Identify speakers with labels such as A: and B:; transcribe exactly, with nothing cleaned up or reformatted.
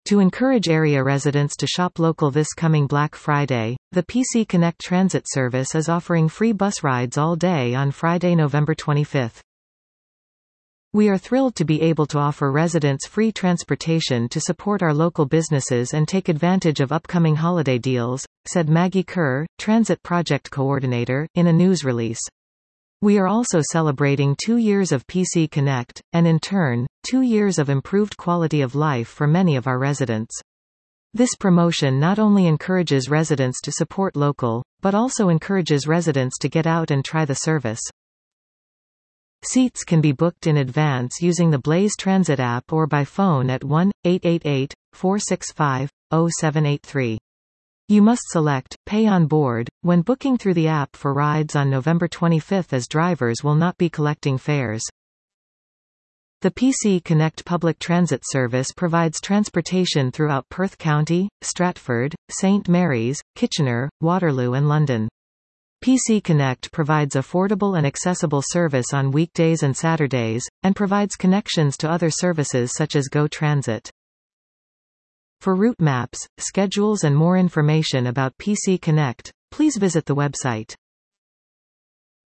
A: To encourage area residents to shop local this coming Black Friday, the P C Connect Transit service is offering free bus rides all day on Friday, November twenty-fifth. We are thrilled to be able to offer residents free transportation to support our local businesses and take advantage of upcoming holiday deals, said Maggie Kerr, Transit Project Coordinator, in a news release. We are also celebrating two years of P C Connect, and in turn, two years of improved quality of life for many of our residents. This promotion not only encourages residents to support local, but also encourages residents to get out and try the service. Seats can be booked in advance using the Blaze Transit app or by phone at one eight eight eight, four six five, zero seven eight three. You must select Pay on Board when booking through the app for rides on November twenty-fifth, as drivers will not be collecting fares. The P C Connect public transit service provides transportation throughout Perth County, Stratford, Saint Mary's, Kitchener, Waterloo and London. P C Connect provides affordable and accessible service on weekdays and Saturdays, and provides connections to other services such as Go Transit. For route maps, schedules and more information about P C Connect, please visit the website.